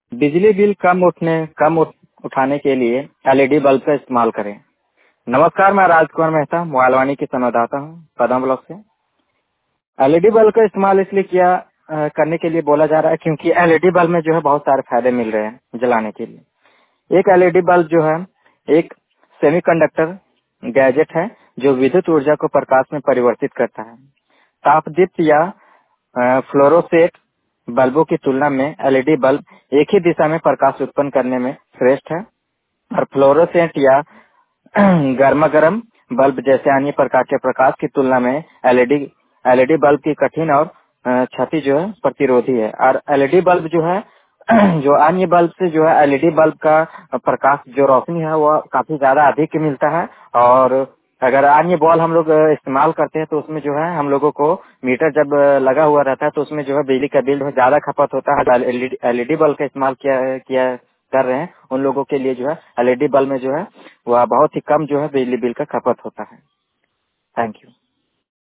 बिजली बिल उठाने के लिए एलईडी बल्ब का इस्तेमाल करें। नमस्कार, मैं राजकुमार मेहता मोबाइलवाणी की संवाददाता हूँ पदम ब्लॉक से। एलईडी बल्ब का इस्तेमाल इसलिए करने के लिए बोला जा रहा है क्योंकि एलईडी बल्ब में जो है बहुत सारे फायदे मिल रहे हैं जलाने के लिए। एक एलईडी बल्ब जो है एक सेमीकंडक्टर गैजेट है जो विद्युत ऊर्जा को प्रकाश में परिवर्तित करता है। तापदीप्त या फ्लोरोसेट बल्बों की तुलना में एलईडी बल्ब एक ही दिशा में प्रकाश उत्पन्न करने में श्रेष्ठ है और फ्लोरोसेंट या गर्मा गर्म बल्ब जैसे अन्य प्रकार के प्रकाश की तुलना में एलईडी एलईडी बल्ब की कठिन और क्षति जो है प्रतिरोधी है। और एलईडी बल्ब जो है जो अन्य बल्ब से जो है एलईडी बल्ब का प्रकाश जो रोशनी है वो काफी ज्यादा अधिक मिलता है। और अगर अन्य बॉल हम लोग इस्तेमाल करते हैं तो उसमें जो है हम लोगों को मीटर जब लगा हुआ रहता है तो उसमें जो है बिजली का बिल ज्यादा खपत होता है। एलईडी बल्ब का इस्तेमाल किया किया कर रहे हैं उन लोगों के लिए जो है एलईडी बल्ब में जो है वह बहुत ही कम जो है बिजली बिल का खपत होता है। Thank you.